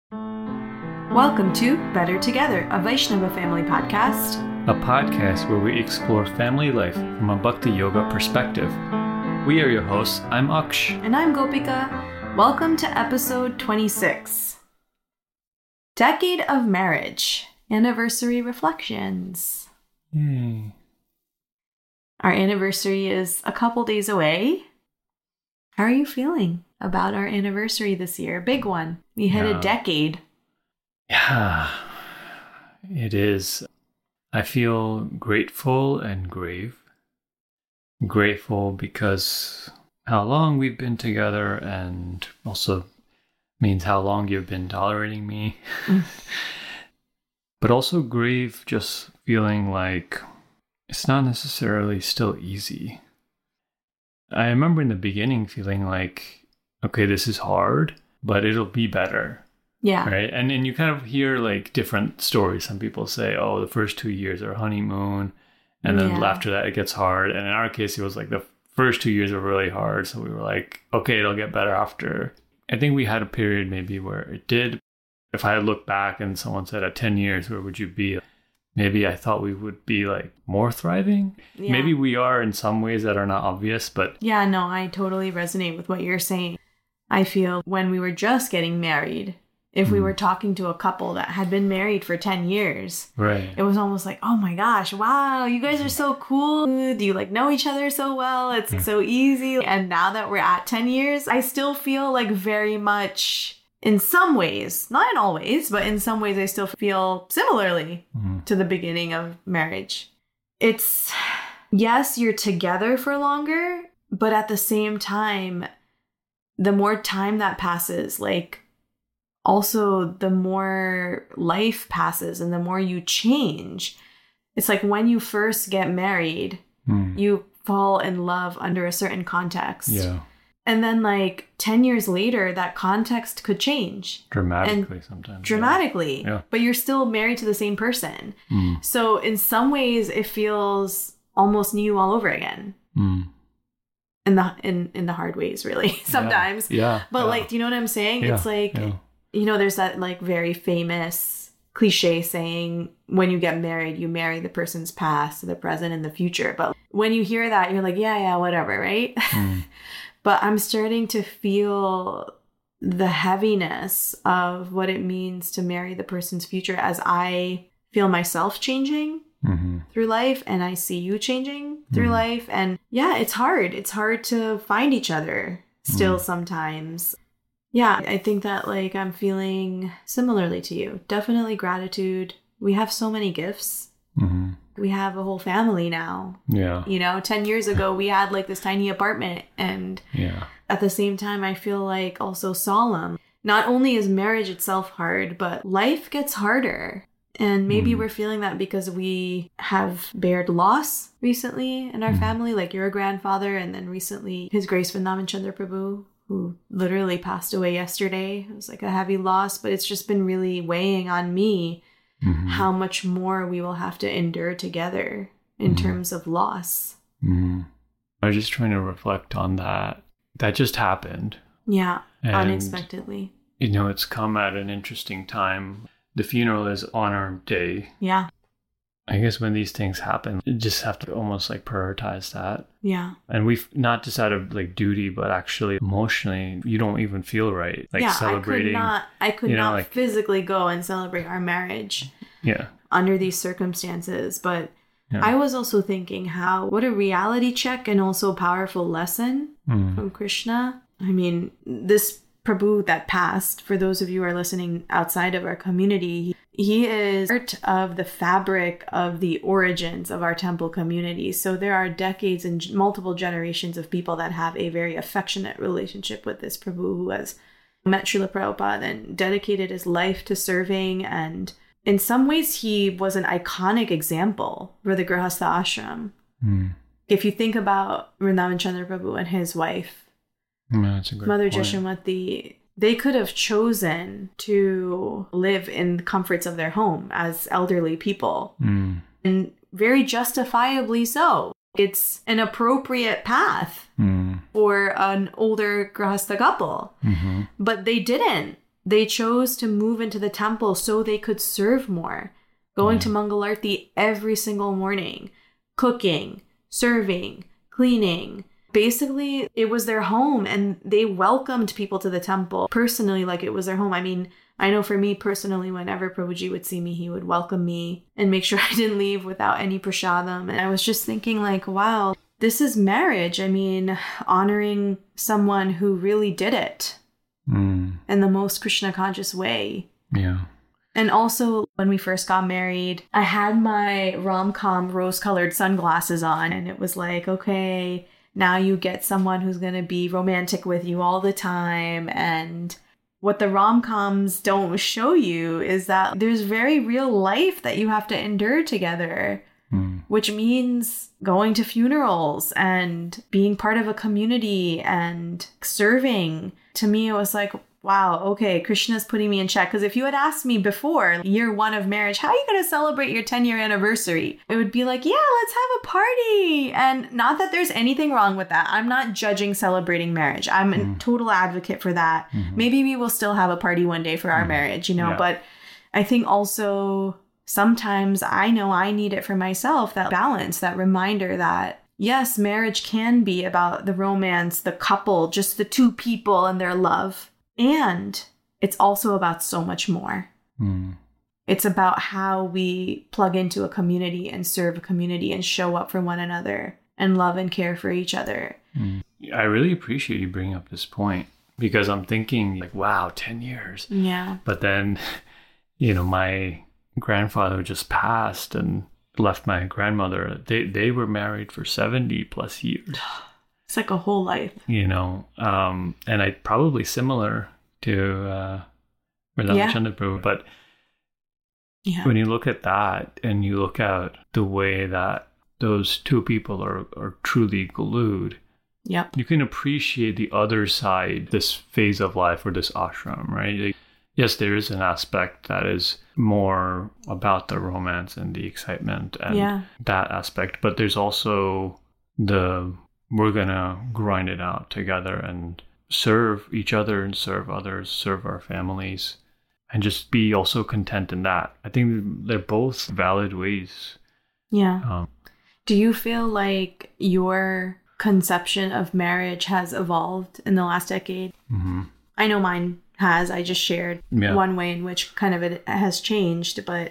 Welcome to Better Together, a Vaishnava family podcast. A podcast where we explore family life from a Bhakti Yoga perspective. We are your hosts. I'm Aksh. And I'm Gopika. Welcome to episode 26. Decade of Marriage. Anniversary Reflections. Yay. Our anniversary is a couple days away. How are you feeling about our anniversary this year? Big one. We hit a decade. Yeah, it is. I feel grateful and grave. Grateful because how long we've been together, and also means how long you've been tolerating me. But also grave, just feeling like it's not necessarily still easy. I remember in the beginning feeling like, okay, this is hard, but it'll be better. Yeah. Right. And you kind of hear like different stories. Some people say, oh, the first 2 years are honeymoon. And then after that, it gets hard. And in our case, it was like the first 2 years were really hard. So we were like, okay, it'll get better after. I think we had a period maybe where it did. If I look back and someone said at 10 years, where would you be? Maybe I thought we would be like more thriving. Yeah. Maybe we are in some ways that are not obvious, but. Yeah, no, I totally resonate with what you're saying. I feel when we were just getting married, if we were talking to a couple that had been married for 10 years, right, it was almost like, oh my gosh, wow, you guys are so cool. Do you like know each other so well? It's so easy. And now that we're at 10 years, I still feel like very much in some ways, not in all ways, but in some ways I still feel similarly to the beginning of marriage. It's, yes, you're together for longer, but at the same time, the more time that passes, like, also, the more life passes and the more you change. It's like when you first get married, you fall in love under a certain context. Yeah. And then like 10 years later, that context could change. Dramatically sometimes. Dramatically. Yeah. But you're still married to the same person. So in some ways, it feels almost new all over again. In the hard ways, really, sometimes. Yeah. But like, do you know what I'm saying? Yeah. It's like... Yeah. You know, there's that like very famous cliche saying, when you get married, you marry the person's past, the present, and the future. But when you hear that, you're like, yeah, whatever, right? But I'm starting to feel the heaviness of what it means to marry the person's future as I feel myself changing through life, and I see you changing through life. And yeah, it's hard. It's hard to find each other still sometimes. Yeah, I think that like I'm feeling similarly to you. Definitely gratitude. We have so many gifts. We have a whole family now. Yeah. You know, 10 years ago, we had like this tiny apartment. And at the same time, I feel like also solemn. Not only is marriage itself hard, but life gets harder. And maybe we're feeling that because we have bared loss recently in our family. Like your grandfather, and then recently His Grace Vrindavan Chandra Prabhu, who literally passed away yesterday. It was like a heavy loss, but it's just been really weighing on me how much more we will have to endure together in terms of loss. I was just trying to reflect on that. That just happened. Yeah, and, unexpectedly. You know, it's come at an interesting time. The funeral is on our day. Yeah. I guess when these things happen, you just have to almost like prioritize that. Yeah. And we've not just out of like duty, but actually emotionally, you don't even feel right. Like celebrating. I could not physically go and celebrate our marriage. Yeah. Under these circumstances. But I was also thinking what a reality check and also powerful lesson from Krishna. I mean, this Prabhu that passed, for those of you who are listening outside of our community, he is part of the fabric of the origins of our temple community. So there are decades and multiple generations of people that have a very affectionate relationship with this Prabhu, who has met Srila Prabhupada and dedicated his life to serving. And in some ways, he was an iconic example for the Grihastha ashram. If you think about Vrindavan Chandra Prabhu and his wife, that's a great Mother point. Jashamati, they could have chosen to live in the comforts of their home as elderly people. And very justifiably so. It's an appropriate path for an older Grihastha couple. But they didn't. They chose to move into the temple so they could serve more, going to Mangalarti every single morning, cooking, serving, cleaning. Basically, it was their home, and they welcomed people to the temple personally like it was their home. I mean, I know for me personally, whenever Prabhuji would see me, he would welcome me and make sure I didn't leave without any prasadam. And I was just thinking like, wow, this is marriage. I mean, honoring someone who really did it in the most Krishna conscious way. Yeah. And also, when we first got married, I had my rom-com rose-colored sunglasses on, and it was like, okay, now you get someone who's going to be romantic with you all the time. And what the rom-coms don't show you is that there's very real life that you have to endure together, which means going to funerals and being part of a community and serving. To me, it was like, wow, okay, Krishna's putting me in check. Because if you had asked me before, year 1 of marriage, how are you going to celebrate your 10-year anniversary? It would be like, yeah, let's have a party. And not that there's anything wrong with that. I'm not judging celebrating marriage. I'm a total advocate for that. Maybe we will still have a party one day for our marriage, you know, but I think also sometimes I know I need it for myself, that balance, that reminder that yes, marriage can be about the romance, the couple, just the two people and their love. And it's also about so much more. It's about how we plug into a community and serve a community and show up for one another and love and care for each other. I really appreciate you bringing up this point, because I'm thinking like, wow, 10 years. Yeah. But then, you know, my grandfather just passed and left my grandmother. They were married for 70 plus years. It's like a whole life. You know, and I probably similar to Radha Prabhu, but when you look at that and you look at the way that those two people are truly glued, you can appreciate the other side, this phase of life or this ashram, right? Like, yes, there is an aspect that is more about the romance and the excitement and that aspect, but there's also we're gonna grind it out together and serve each other and serve others, serve our families, and just be also content in that. I think they're both valid ways. Yeah. Do you feel like your conception of marriage has evolved in the last decade? I know mine has. I just shared one way in which kind of it has changed, but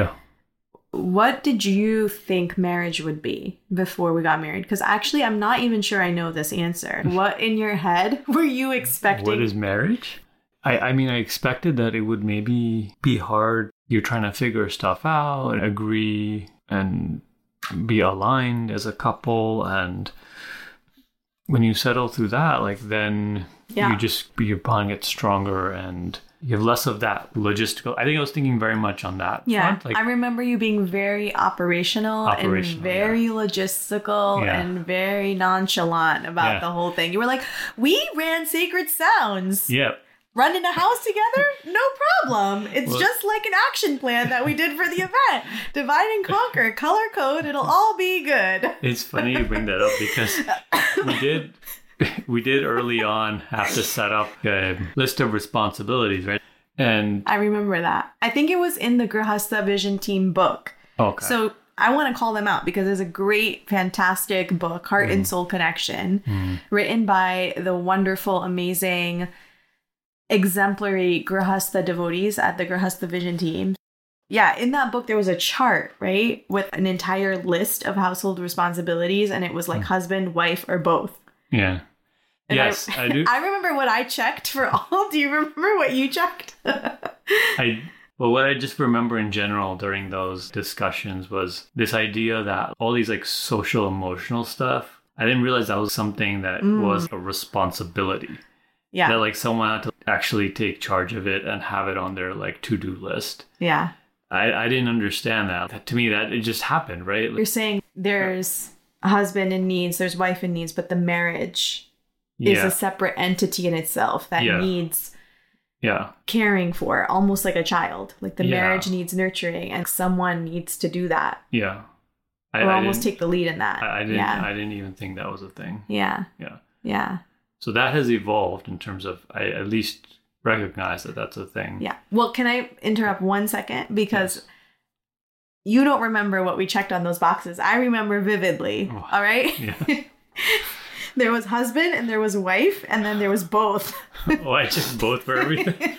what did you think marriage would be before we got married? Because actually, I'm not even sure I know this answer. What in your head were you expecting? What is marriage? I mean, I expected that it would maybe be hard. You're trying to figure stuff out and agree and be aligned as a couple. And when you settle through that, like then your bond gets stronger and you have less of that logistical. I think I was thinking very much on that front. Like, I remember you being very operational and very logistical and very nonchalant about the whole thing. You were like, we ran Sacred Sounds. Running a house together? No problem. It's just like an action plan that we did for the event. Divide and conquer, color code, it'll all be good. It's funny you bring that up because we did early on have to set up a list of responsibilities, right? And I remember that. I think it was in the Grihastha Vision Team book. Okay. So I want to call them out because it's a great, fantastic book, Heart and Soul Connection, written by the wonderful, amazing, exemplary Grihastha devotees at the Grihastha Vision Team. Yeah, in that book, there was a chart, right, with an entire list of household responsibilities, and it was like husband, wife, or both. Yeah. And yes, I do. I remember what I checked for all. Do you remember what you checked? What I just remember in general during those discussions was this idea that all these like social emotional stuff, I didn't realize that was something that was a responsibility. Yeah. That like someone had to actually take charge of it and have it on their like to-do list. Yeah. I didn't understand that. To me, that it just happened, right? You're saying there's a husband in needs, there's wife in needs, but the marriage is a separate entity in itself that needs caring for, almost like a child. Like the marriage needs nurturing and someone needs to do that. Yeah. Or almost take the lead in that. I didn't even think that was a thing. Yeah. Yeah. Yeah. So that has evolved in terms of, at least recognize that that's a thing. Yeah. Well, can I interrupt 1 second? Because Yes. you don't remember what we checked on those boxes. I remember vividly. Oh, all right? Yeah. There was husband and there was wife, and then there was both. Oh, I checked both for everything.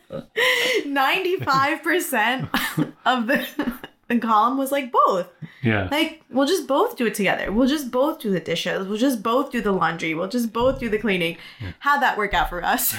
95% of the column was like both. Yeah. Like, we'll just both do it together. We'll just both do the dishes. We'll just both do the laundry. We'll just both do the cleaning. How'd that work out for us?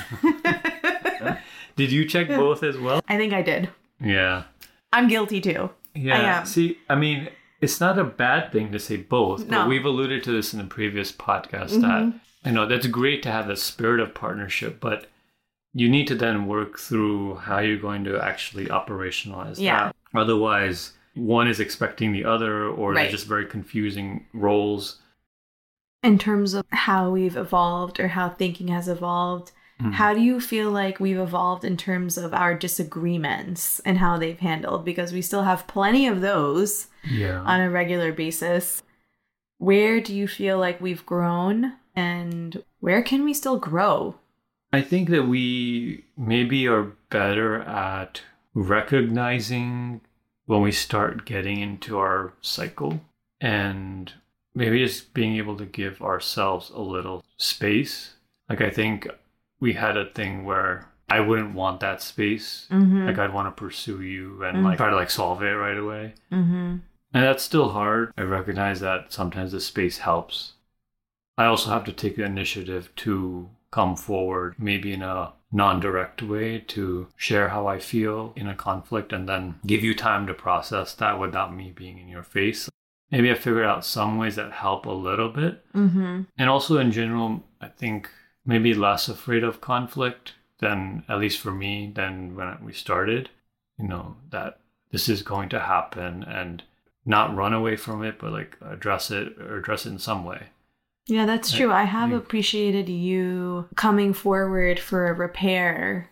Did you check both as well? I think I did. Yeah. I'm guilty too. Yeah. I am. See, I mean, it's not a bad thing to say both, No. but we've alluded to this in the previous podcast that, you know, that's great to have the spirit of partnership, but you need to then work through how you're going to actually operationalize that. Otherwise, one is expecting the other, or Right. they're just very confusing roles. In terms of how we've evolved or how thinking has evolved, how do you feel like we've evolved in terms of our disagreements and how they've handled? Because we still have plenty of those Yeah. on a regular basis. Where do you feel like we've grown, and where can we still grow? I think that we maybe are better at recognizing when we start getting into our cycle, and maybe just being able to give ourselves a little space. Like, I think we had a thing where I wouldn't want that space. Like, I'd want to pursue you and like try to like solve it right away. And that's still hard. I recognize that sometimes the space helps. I also have to take the initiative to come forward, maybe in a non-direct way, to share how I feel in a conflict and then give you time to process that without me being in your face. Maybe I figured out some ways that help a little bit. And also in general, I think maybe less afraid of conflict than, at least for me, than when we started. You know, that this is going to happen, and not run away from it, but like address it in some way. Yeah, that's true. I have appreciated you coming forward for a repair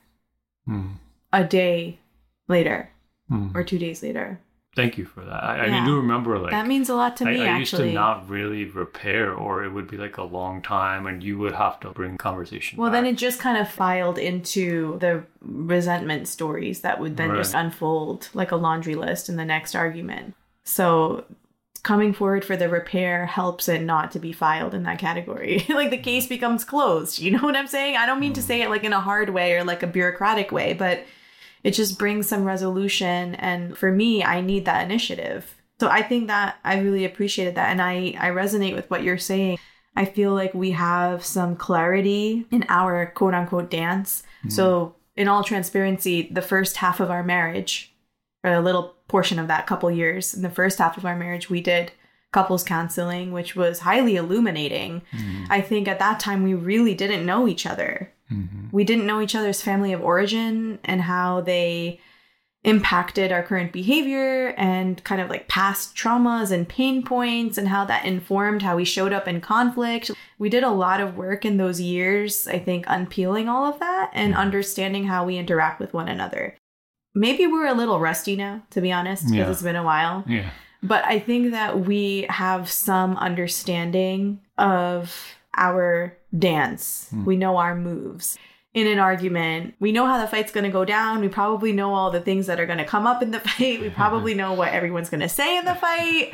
a day later or 2 days later. Thank you for that. I do remember, like, that means a lot to me, I used actually. to not really repair, or it would be like a long time and you would have to bring conversation Well, back. then it just kind of filed into the resentment stories that would then just unfold like a laundry list in the next argument. So coming forward for the repair helps it not to be filed in that category. Like, the case becomes closed. You know what I'm saying? I don't mean to say it like in a hard way or like a bureaucratic way, but it just brings some resolution. And for me, I need that initiative. So I think that I really appreciated that. And I resonate with what you're saying. I feel like we have some clarity in our quote unquote dance. So in all transparency, the first half of our marriage, or a little portion of that couple years, in the first half of our marriage, we did couples counseling, which was highly illuminating. I think at that time, we really didn't know each other. We didn't know each other's family of origin and how they impacted our current behavior and kind of like past traumas and pain points, and how that informed how we showed up in conflict. We did a lot of work in those years, I think, unpeeling all of that and understanding how we interact with one another. Maybe we're a little rusty now, to be honest, because it's been a while. Yeah. But I think that we have some understanding of our dance. We know our moves. In an argument, we know how the fight's going to go down. We probably know all the things that are going to come up in the fight. We probably know what everyone's going to say in the fight.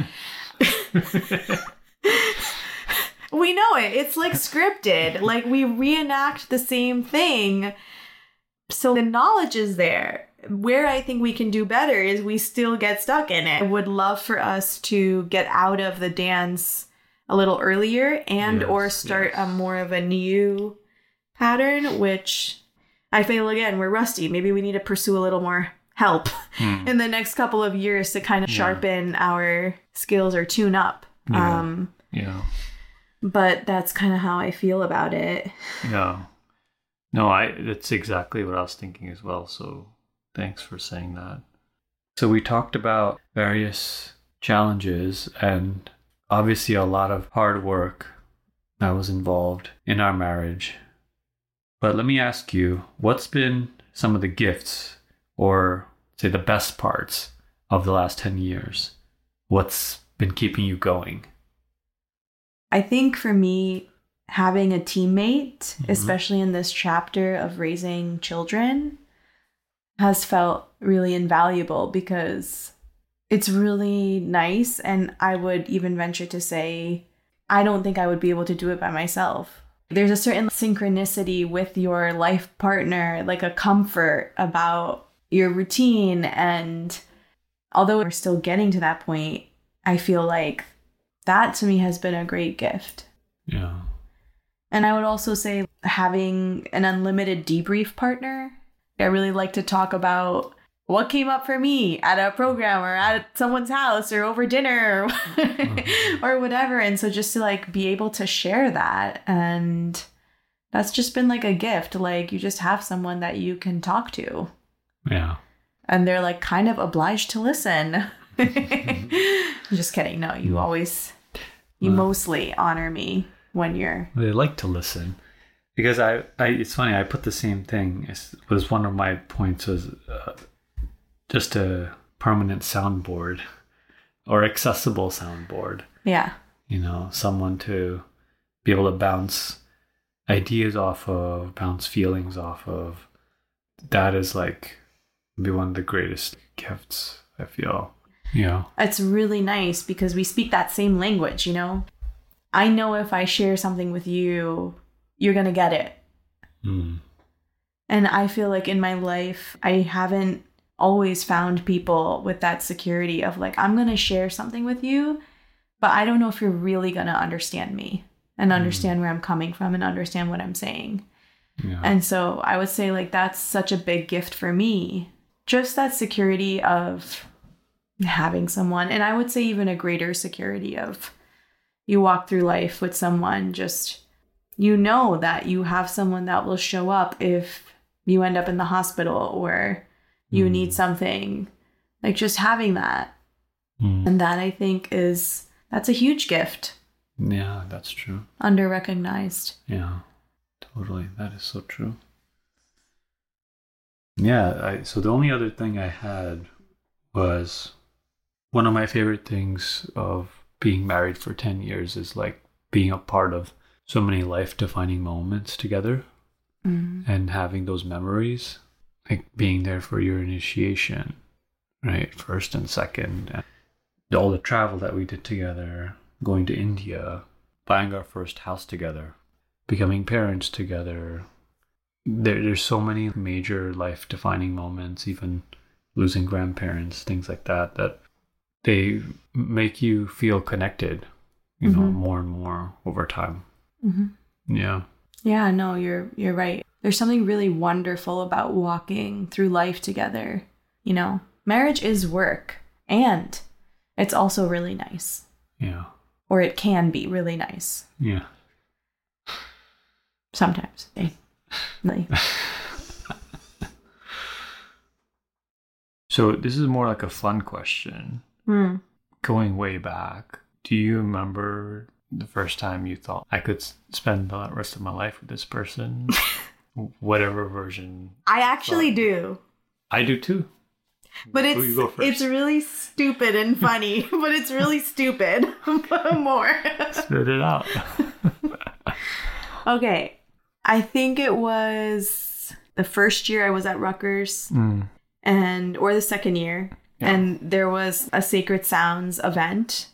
We know it. It's like scripted. Like, we reenact the same thing. So the knowledge is there. Where I think we can do better is we still get stuck in it. I would love for us to get out of the dance a little earlier and or start a more of a new pattern, which I feel, again, we're rusty. Maybe we need to pursue a little more help in the next couple of years to kind of sharpen our skills or tune up. But that's kind of how I feel about it. Yeah. No, that's exactly what I was thinking as well. So thanks for saying that. So we talked about various challenges and obviously a lot of hard work that was involved in our marriage. But let me ask you, what's been some of the gifts, or say the best parts of the last 10 years? What's been keeping you going? I think for me, having a teammate, especially in this chapter of raising children, has felt really invaluable because it's really nice. And I would even venture to say, I don't think I would be able to do it by myself. There's a certain synchronicity with your life partner, like a comfort about your routine. And although we're still getting to that point, I feel like that to me has been a great gift. Yeah. And I would also say having an unlimited debrief partner. I really like to talk about what came up for me at a program or at someone's house or over dinner or whatever. And so just to like be able to share that. And that's just been like a gift. Like you just have someone that you can talk to. Yeah. And they're like kind of obliged to listen. I'm just kidding. No, you mostly honor me when you're... They like to listen. Because it's funny, I put the same thing. It was one of my points was just a permanent soundboard or accessible soundboard. Yeah. You know, someone to be able to bounce ideas off of, bounce feelings off of. That is like be one of the greatest gifts, I feel. Yeah. It's really nice because we speak that same language, you know? I know if I share something with you, you're going to get it. Mm. And I feel like in my life, I haven't always found people with that security of like, I'm going to share something with you, but I don't know if you're really going to understand me and understand where I'm coming from and understand what I'm saying. Yeah. And so I would say like, that's such a big gift for me. Just that security of having someone. And I would say even a greater security of you walk through life with someone, just, you know that you have someone that will show up if you end up in the hospital or you need something, like just having that. And that I think that's a huge gift. Yeah, that's true. Under-recognized. Yeah, totally. That is so true. Yeah, so the only other thing I had was one of my favorite things of being married for 10 years is like being a part of so many life-defining moments together and having those memories, like being there for your initiation, right? First and second, and all the travel that we did together, going to India, buying our first house together, becoming parents together. There's so many major life-defining moments, even losing grandparents, things like that, that they make you feel connected, you know, more and more over time. Yeah. Yeah, no, you're right. There's something really wonderful about walking through life together. You know, marriage is work and it's also really nice. Yeah. Or it can be really nice. Yeah. Sometimes. Really. So this is more like a fun question. Going way back, do you remember the first time you thought I could spend the rest of my life with this person? Whatever version. I actually do. I do too. But it's really stupid and funny, but it's really stupid. More. Spit it out. Okay. I think it was the first year I was at Rutgers or the second year. Yeah. And there was a Sacred Sounds event.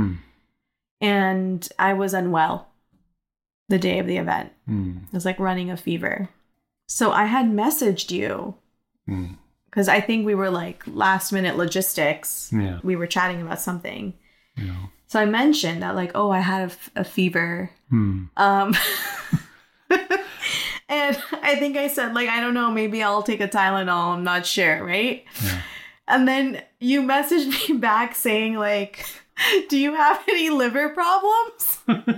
And I was unwell the day of the event. I was like running a fever. So I had messaged you because I think we were like last minute logistics. Yeah. We were chatting about something. Yeah. So I mentioned that like, oh, I had a fever. And I think I said like, I don't know, maybe I'll take a Tylenol. I'm not sure. Right. Yeah. And then you messaged me back saying like, do you have any liver problems?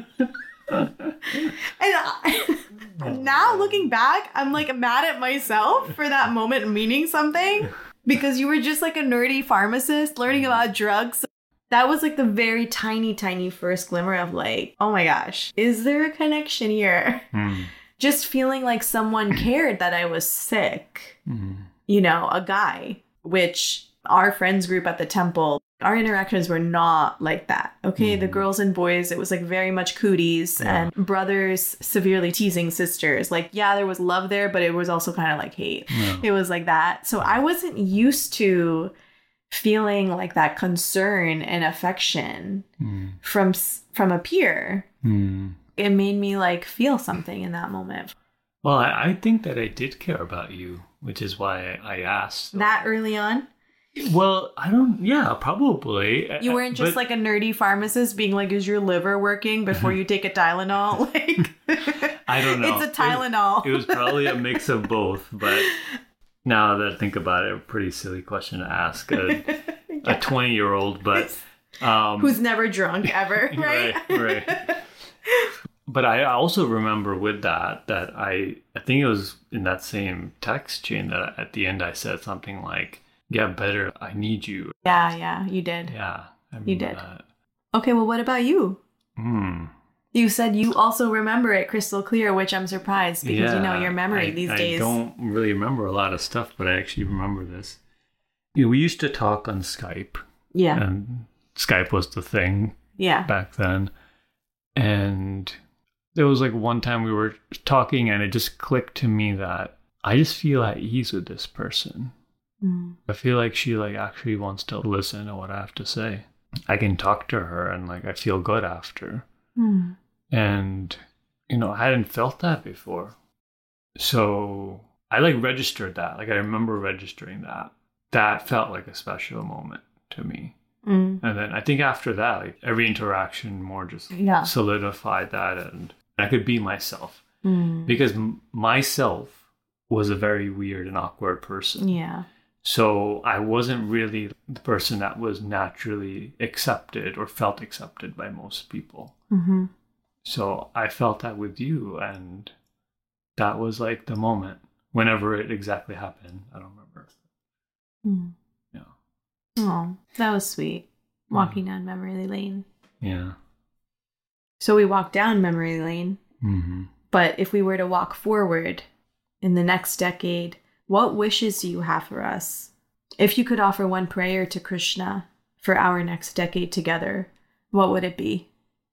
And now looking back, I'm like mad at myself for that moment meaning something because you were just like a nerdy pharmacist learning about drugs. That was like the very tiny first glimmer of like, oh my gosh, is there a connection here? Just feeling like someone cared that I was sick. You know, a guy, which our friends group at the temple, Our interactions were not like that. Okay. The girls and boys, it was like very much cooties and brothers severely teasing sisters. Like, yeah, there was love there, but it was also kind of like hate. Yeah. It was like that. So I wasn't used to feeling like that concern and affection from a peer. It made me like feel something in that moment. Well, I think that I did care about you, which is why I asked. That early on? Well, probably. You weren't just like a nerdy pharmacist being like, is your liver working before you take a Tylenol? Like, I don't know. It's a Tylenol. It was probably a mix of both, but now that I think about it, a pretty silly question to ask a 20-year-old, but who's never drunk ever, right? Right. But I also remember with that I think it was in that same text chain that at the end I said something like, "Get better, I need you." Yeah, you did. Yeah, you did. That. Okay, well, what about you? You said you also remember it crystal clear, which I'm surprised because your memory these days. I don't really remember a lot of stuff, but I actually remember this. We used to talk on Skype. Yeah. And Skype was the thing. Yeah. Back then. And there was like one time we were talking and it just clicked to me that I just feel at ease with this person. I feel like she like actually wants to listen to what I have to say. I can talk to her and like I feel good after. And, I hadn't felt that before. So I like registered that. Like I remember registering that. That felt like a special moment to me. And then I think after that, like every interaction more just solidified that and I could be myself. Because myself was a very weird and awkward person. Yeah. So I wasn't really the person that was naturally accepted or felt accepted by most people. So I felt that with you, and that was like the moment. Whenever it exactly happened, I don't remember. Yeah. Oh, that was sweet. Walking down memory lane. Yeah. So we walked down memory lane. But if we were to walk forward in the next decade, what wishes do you have for us? If you could offer one prayer to Krishna for our next decade together, what would it be?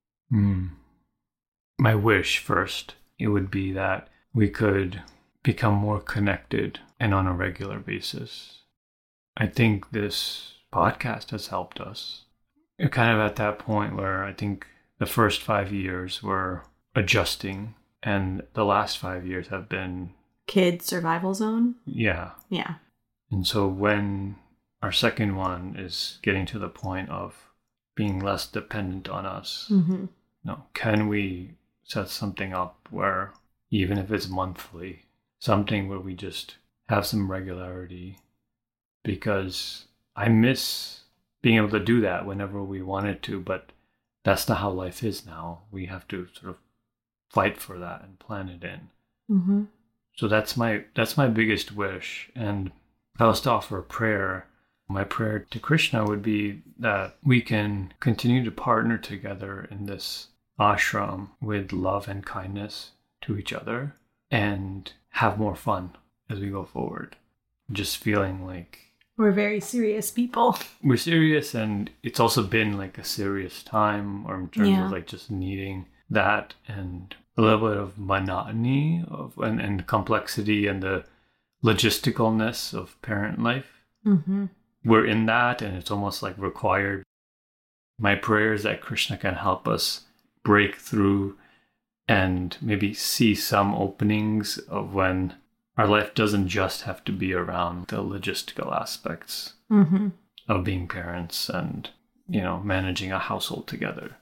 My wish first, it would be that we could become more connected and on a regular basis. I think this podcast has helped us. We're kind of at that point where I think the first 5 years were adjusting and the last 5 years have been kid survival zone? Yeah. And so when our second one is getting to the point of being less dependent on us, can we set something up where, even if it's monthly, something where we just have some regularity? Because I miss being able to do that whenever we wanted to, but that's not how life is now. We have to sort of fight for that and plan it in. So that's my biggest wish. And if I was to offer a prayer, my prayer to Krishna would be that we can continue to partner together in this ashram with love and kindness to each other and have more fun as we go forward. Just feeling like we're very serious people. We're serious, and it's also been like a serious time, or in terms of like just needing that and a little bit of monotony and complexity and the logisticalness of parent life. We're in that, and it's almost like required. My prayer is that Krishna can help us break through and maybe see some openings of when our life doesn't just have to be around the logistical aspects of being parents and, managing a household together.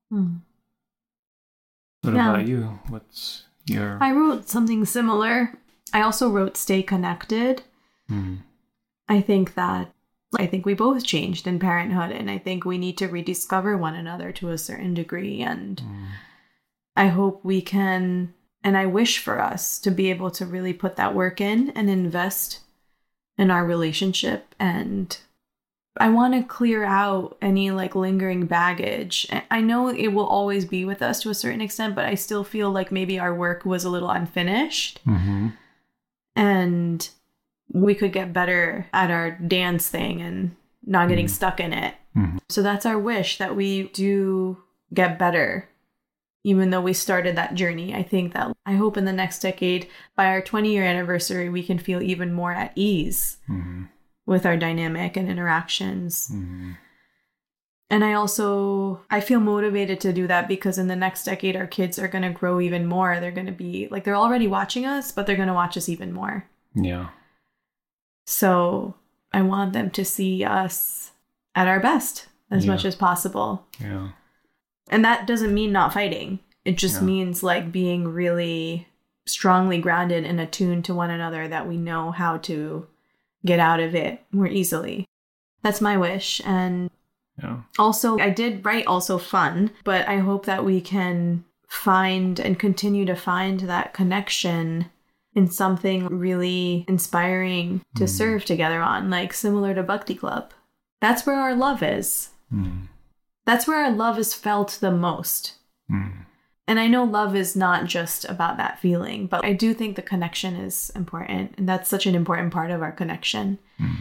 What about you? What's your... I wrote something similar. I also wrote stay connected. I think we both changed in parenthood, and I think we need to rediscover one another to a certain degree. And I hope we can, and I wish for us to be able to really put that work in and invest in our relationship. And I want to clear out any like lingering baggage. I know it will always be with us to a certain extent, but I still feel like maybe our work was a little unfinished. And we could get better at our dance thing and not getting stuck in it Mm-hmm. So that's our wish, that we do get better, even though we started that journey. I hope in the next decade, by our 20-year anniversary, we can feel even more at ease Mm-hmm. with our dynamic and interactions. Mm-hmm. And I feel motivated to do that because in the next decade, our kids are going to grow even more. They're going to be like, they're already watching us, but they're going to watch us even more. Yeah. So I want them to see us at our best as much as possible. Yeah. And that doesn't mean not fighting. It just means like being really strongly grounded and attuned to one another, that we know how to get out of it more easily. That's my wish. And also, I did write also fun, but I hope that we can find and continue to find that connection in something really inspiring to serve together on, like similar to Bhakti Club. That's where our love is. That's where our love is felt the most. And I know love is not just about that feeling, but I do think the connection is important. And that's such an important part of our connection.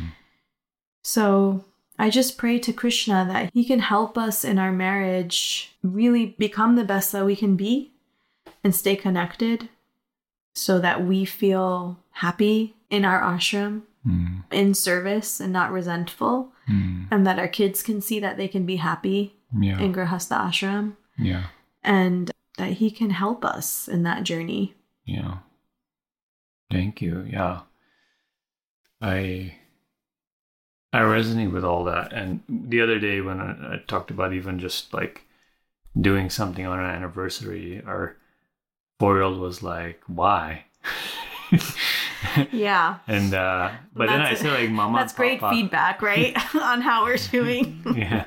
So I just pray to Krishna that he can help us in our marriage really become the best that we can be and stay connected so that we feel happy in our ashram, in service and not resentful, and that our kids can see that they can be happy in Grihastha ashram. And that he can help us in that journey. Yeah. Thank you. Yeah. I resonate with all that. And the other day when I talked about even just like doing something on our anniversary, our 4-year-old was like, why? Yeah. And but then I said like, Mama, that's great feedback, right? On how we're doing. Yeah.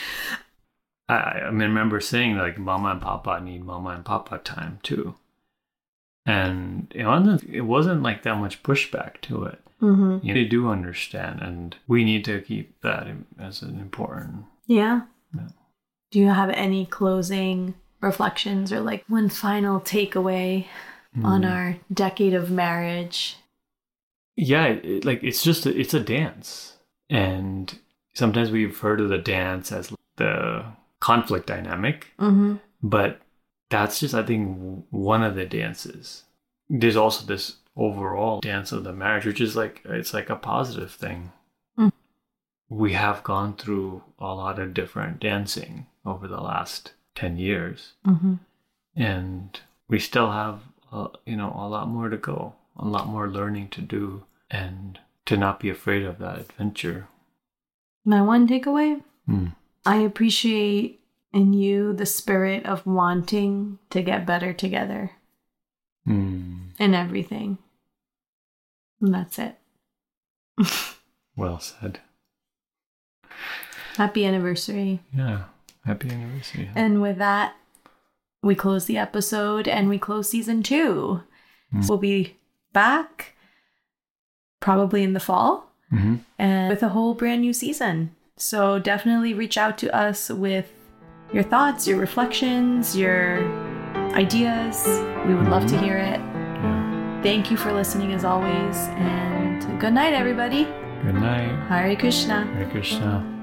I remember saying like, Mama and Papa need Mama and Papa time too. And it wasn't like that much pushback to it. They do understand, and we need to keep that as an important. Yeah. Do you have any closing reflections or like one final takeaway on our decade of marriage? Yeah, it's a dance. And sometimes we've heard of the dance as the conflict dynamic, but that's just, I think, one of the dances. There's also this overall dance of the marriage, which is like, it's like a positive thing. We have gone through a lot of different dancing over the last 10 years, and we still have a lot more to go, a lot more learning to do, and to not be afraid of that adventure. My one takeaway? I appreciate in you the spirit of wanting to get better together in everything. And that's it. Well said. Happy anniversary. Yeah, happy anniversary. And with that, we close the episode and we close season 2. We'll be back probably in the fall and with a whole brand new season. So definitely reach out to us with your thoughts, your reflections, your ideas. We would love to hear it. Thank you for listening as always. And good night, everybody. Good night. Hare Krishna. Hare Krishna.